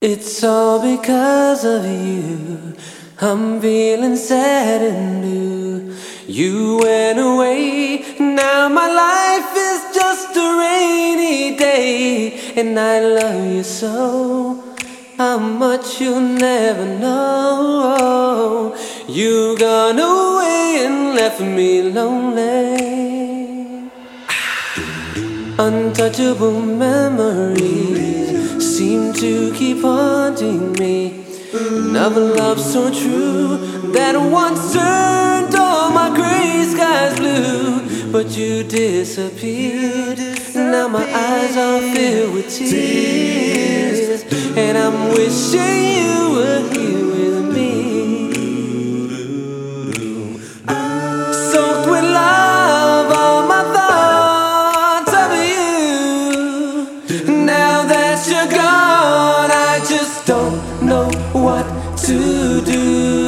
It's all because of you. I'm feeling sad and blue. You went away, now my life is just a rainy day. And I love you so, how much you'll never know. You gone away and left me lonely. Untouchable memories seem to keep haunting me. Another love so true that once turned all my gray skies blue. But you disappeared, now my eyes are filled with tears. And I'm wishing you were here with me, soaked with love, all my thoughts of you. Now that you're gone, I just don't know what to do.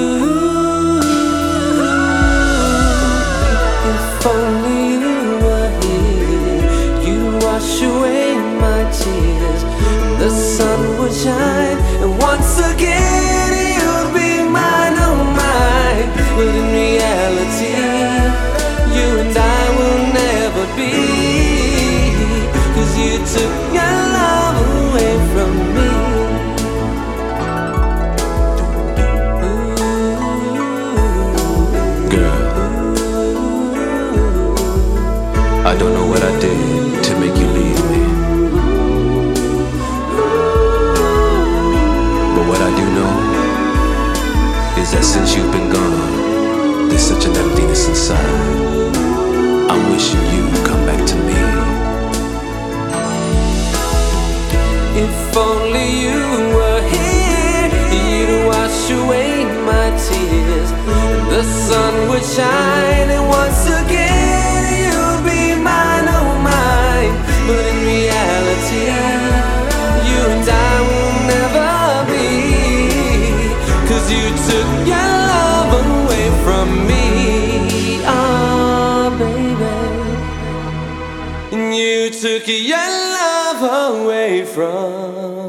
If only you were here, you wash away my tears. The sun would shine, and once again you'd be mine, oh mine. But in reality, you and I will never be, 'cause you took your love away from me. I don't know what I did to make you leave me, but what I do know is that since you've been gone, there's such an emptiness inside. I'm wishing you'd come back to me. If only you were here, you'd wash away my tears. The sun would shine, and once again you'd be mine, oh mine. But in reality, you and I will never be, 'cause you took your love away from me, oh baby. And you took your love away from